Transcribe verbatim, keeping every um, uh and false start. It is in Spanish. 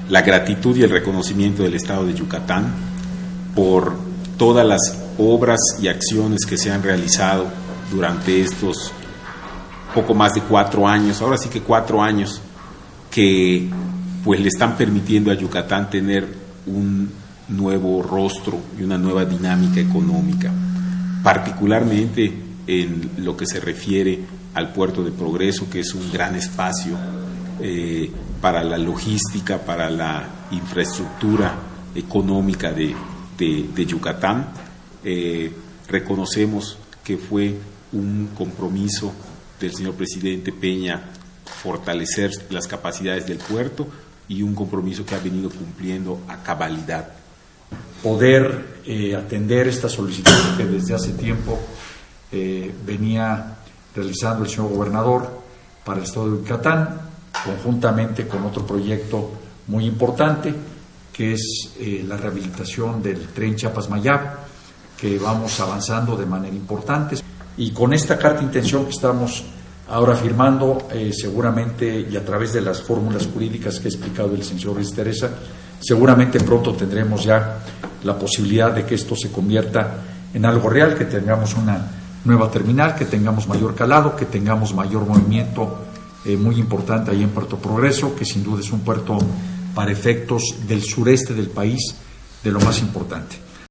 la gratitud y el reconocimiento del Estado de Yucatán por todas las obras y acciones que se han realizado durante estos poco más de cuatro años, ahora sí que cuatro años, que pues le están permitiendo a Yucatán tener un nuevo rostro y una nueva dinámica económica, particularmente en lo que se refiere al Puerto de Progreso, que es un gran espacio eh, para la logística, para la infraestructura económica de, de, de Yucatán. Eh, reconocemos que fue un compromiso del señor presidente Peña fortalecer las capacidades del puerto y un compromiso que ha venido cumpliendo a cabalidad. Poder eh, atender esta solicitud que desde hace tiempo eh, venía realizando el señor gobernador para el estado de Yucatán, conjuntamente con otro proyecto muy importante, que es eh, la rehabilitación del tren Chiapas-Mayab, que vamos avanzando de manera importante. Y con esta carta de intención que estamos ahora firmando, eh, seguramente, y a través de las fórmulas jurídicas que ha explicado el señor Ruiz Teresa, seguramente pronto tendremos ya la posibilidad de que esto se convierta en algo real, que tengamos una nueva terminal, que tengamos mayor calado, que tengamos mayor movimiento eh, muy importante ahí en Puerto Progreso, que sin duda es un puerto para efectos del sureste del país de lo más importante.